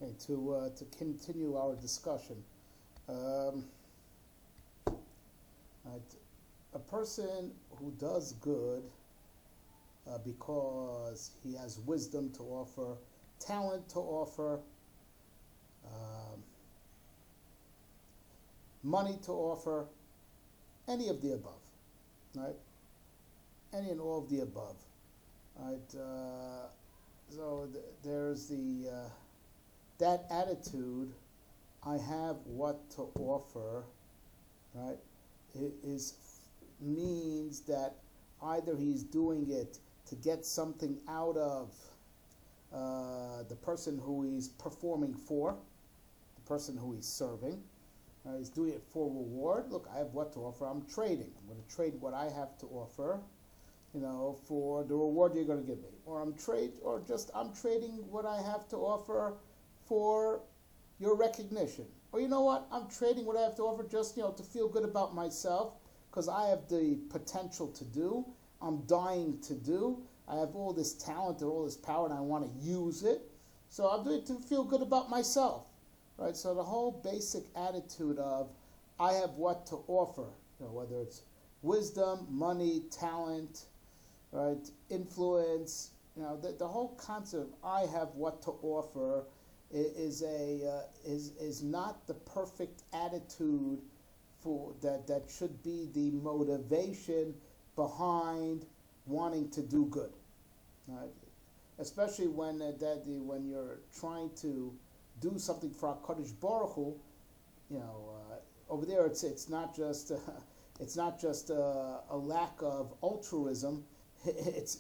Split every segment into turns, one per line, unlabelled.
Okay, to continue our discussion, um, a person who does good because he has wisdom to offer, talent to offer, um, money to offer, any of the above, right? Any and all of the above, right? There's that attitude. I have what to offer, right? Means that either he's doing it to get something out of the person who he's performing for, the person who he's serving. He's doing it for reward. Look, I have what to offer. I'm trading. I'm going to trade what I have to offer, for the reward you're going to give me. Or I'm trading what I have to offer for your recognition. Or you know what? I'm trading what I have to offer just, to feel good about myself because I have the potential to do. I'm dying to do. I have all this talent and all this power and I want to use it. So I'm doing it to feel good about myself. Right? So the whole basic attitude of I have what to offer, whether it's wisdom, money, talent, right, influence, the whole concept of I have what to offer is not the perfect attitude for that should be the motivation behind wanting to do good, right? Especially when you're trying to do something for HaKadosh Baruch Hu, over there it's not just a lack of altruism. It's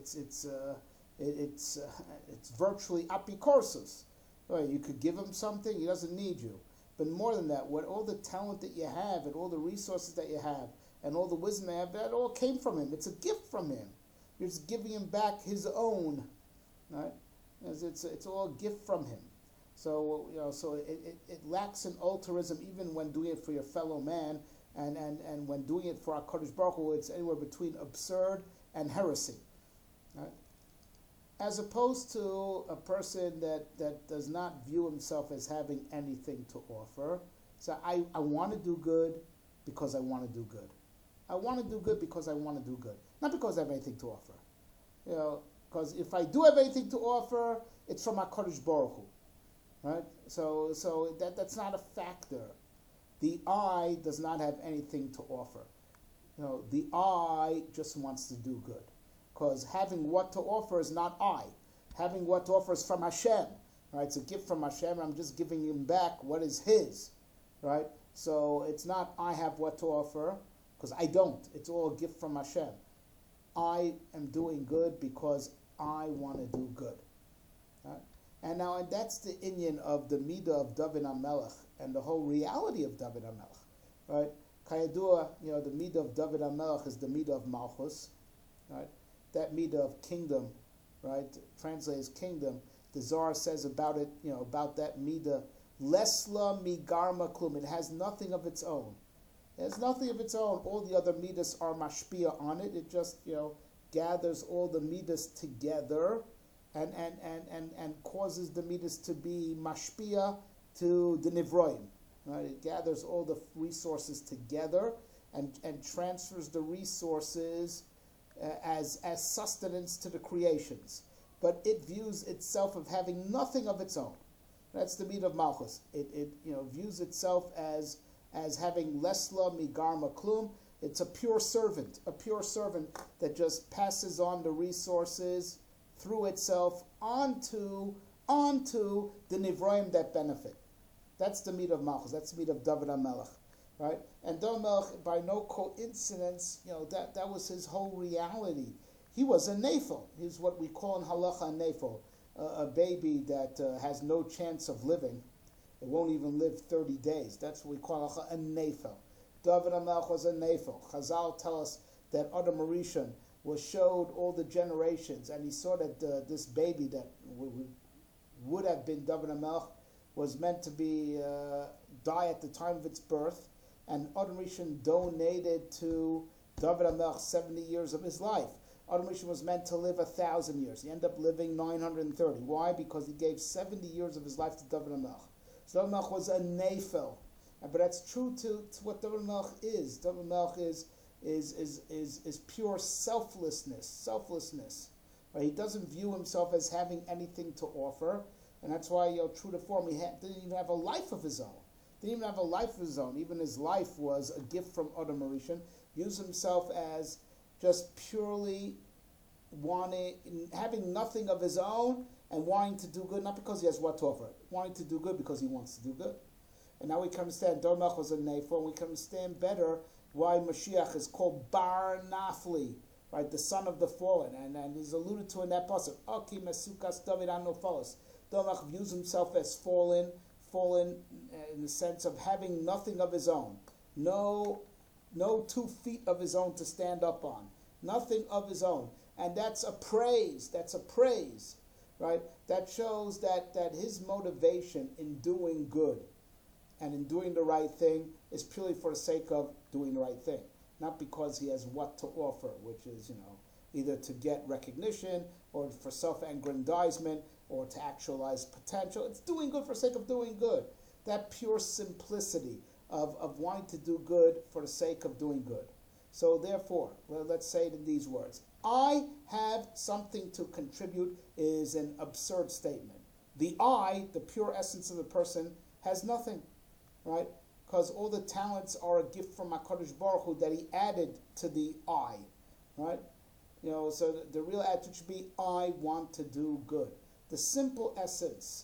virtually apikorsus. Right? You could give him something; he doesn't need you. But more than that, all the talent that you have, and all the resources that you have, and all the wisdom you have, that all came from him. It's a gift from him. You're just giving him back his own, right? It's all a gift from him. So it lacks in altruism even when doing it for your fellow man, and when doing it for HaKadosh Baruch Hu, it's anywhere between absurd and heresy, right? As opposed to a person that does not view himself as having anything to offer. So I want to do good because I want to do good. I want to do good because I want to do good, not because I have anything to offer. Because if I do have anything to offer, it's from HaKadosh Baruch Hu. Right? So that's not a factor. The I does not have anything to offer. The I just wants to do good. Because having what to offer is not I. Having what to offer is from Hashem. Right? It's a gift from Hashem, and I'm just giving him back what is his. Right? So it's not I have what to offer, because I don't. It's all a gift from Hashem. I am doing good because I want to do good. Right? And that's the inyan of the midah of David HaMelech and the whole reality of David HaMelech, right? Kayadua, the midah of David HaMelech is the midah of Malchus, right? That midah of kingdom, right? Translated as kingdom. The Zohar says about it, about that midah, lesla migarma klum. It has nothing of its own. It has nothing of its own. All the other midas are mashpia on it. It just, gathers all the midas together and causes the midas to be mashpia to the nivroim. Right? It gathers all the resources together and transfers the resources as sustenance to the creations. But it views itself of having nothing of its own. That's the midah of Malchus. It views itself as having lesla migarma klum. It's a pure servant that just passes on the resources through itself onto the nivroim that benefit. That's the midah of Malchus. That's the midah of David HaMelech, right? And David HaMelech, by no coincidence, that was his whole reality. He was a nefel. He's what we call in halacha a nefel, a baby that has no chance of living. It won't even live 30 days. That's what we call a nefel. David HaMelech was a nefel. Chazal tell us that Adam Harishon was showed all the generations, and he saw that this baby that would have been David HaMelech was meant to be die at the time of its birth, and Adam Rishon donated to David HaMelech 70 years of his life. Adam Rishon was meant to live 1,000 years. He ended up living 930. Why? Because he gave 70 years of his life to David HaMelech. So David HaMelech was a nefel. But that's true to what David HaMelech is. David HaMelech is pure selflessness. Right? He doesn't view himself as having anything to offer. And that's why, true to form, he didn't even have a life of his own. Even his life was a gift from Adam Rishon. Views himself as just purely having nothing of his own and wanting to do good, not because he has what to offer, wanting to do good because he wants to do good. And now we can understand, David HaMelech was a nefel, and we can understand better why Mashiach is called Bar Nafli, right, the son of the fallen, and is alluded to in that passage. Aki Mesukas David Anofalos. David HaMelech views himself as fallen in the sense of having nothing of his own, no 2 feet of his own to stand up on, nothing of his own, and that's a praise, right? That shows that his motivation in doing good and in doing the right thing is purely for the sake of doing the right thing, not because he has what to offer, which is, either to get recognition or for self-aggrandizement or to actualize potential. It's doing good for the sake of doing good. That pure simplicity of wanting to do good for the sake of doing good. So therefore, let's say it in these words. I have something to contribute is an absurd statement. The I, the pure essence of the person, has nothing, right? Because all the talents are a gift from HaKadosh Baruch Hu that he added to the I, right? So the real attitude should be, I want to do good. The simple essence,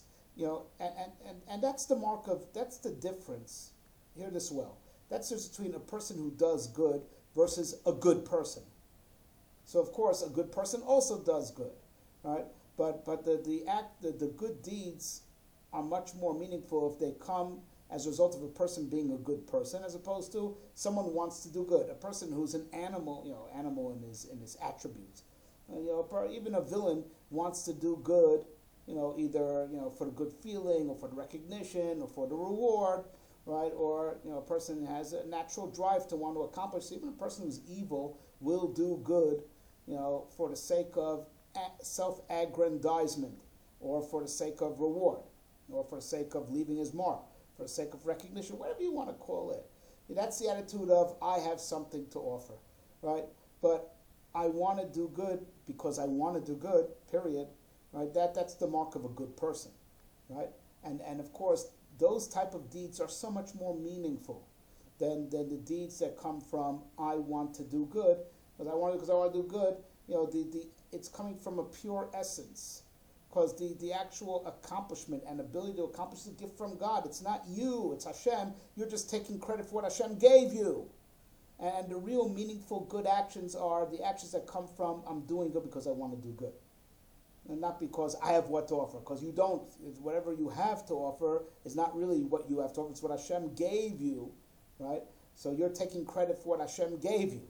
and that's that's the difference. Hear this well. That's just between a person who does good versus a good person. So of course, a good person also does good, right? But the good deeds are much more meaningful if they come as a result of a person being a good person, as opposed to someone who wants to do good. A person who's an animal, animal in his attributes. Even a villain wants to do good, either for the good feeling or for the recognition or for the reward, right? Or a person has a natural drive to want to accomplish. Even a person who's evil will do good, for the sake of self-aggrandizement, or for the sake of reward, or for the sake of leaving his mark, for the sake of recognition, whatever you want to call it. That's the attitude of, I have something to offer, right? But I want to do good because I want to do good, period, right? That's the mark of a good person, right? And of course, those type of deeds are so much more meaningful than the deeds that come from, I want to do good, because I want to do good, it's coming from a pure essence. Because the actual accomplishment and ability to accomplish is a gift from God. It's not you, it's Hashem. You're just taking credit for what Hashem gave you. And the real meaningful good actions are the actions that come from, I'm doing good because I want to do good. And not because I have what to offer. Because you don't. Whatever you have to offer is not really what you have to offer. It's what Hashem gave you, right? So you're taking credit for what Hashem gave you,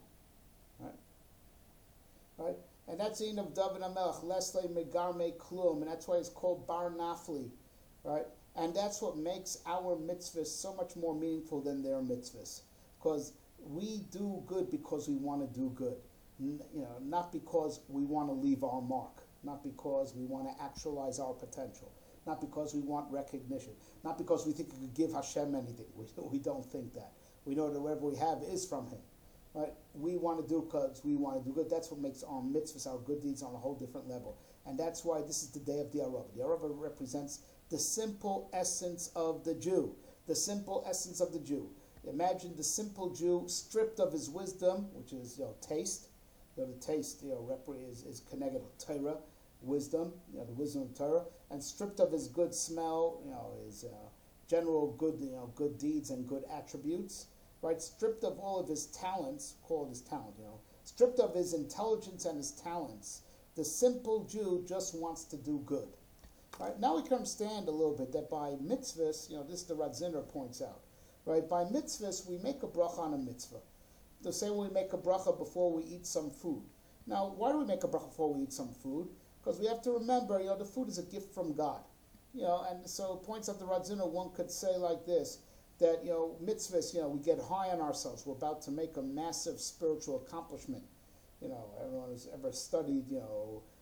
right? And that's the end of David HaMelech, Lesle Megarme Klum, and that's why it's called Bar Nafli, right? And that's what makes our mitzvahs so much more meaningful than their mitzvahs, because we do good because we want to do good, not because we want to leave our mark, not because we want to actualize our potential, not because we want recognition, not because we think we could give Hashem anything. We don't think that. We know that whatever we have is from Him. Right? We want to do because we want to do good. That's what makes our mitzvahs, our good deeds, on a whole different level. And that's why this is the day of the Arava. The Arava represents the simple essence of the Jew. The simple essence of the Jew. Imagine the simple Jew stripped of his wisdom, which is taste. The taste is connected to Torah, wisdom, the wisdom of Torah, and stripped of his good smell, his general good, good deeds and good attributes. Right, stripped of all of his talents, call it his talent, stripped of his intelligence and his talents, the simple Jew just wants to do good. Right, now we can understand a little bit that by mitzvahs, this the Radziner points out, right, by mitzvahs we make a bracha on a mitzvah. The same way we make a bracha before we eat some food. Now, why do we make a bracha before we eat some food? Because we have to remember, the food is a gift from God. And so points out the Radziner, one could say like this, that, mitzvahs, we get high on ourselves. We're about to make a massive spiritual accomplishment. Everyone who's ever studied,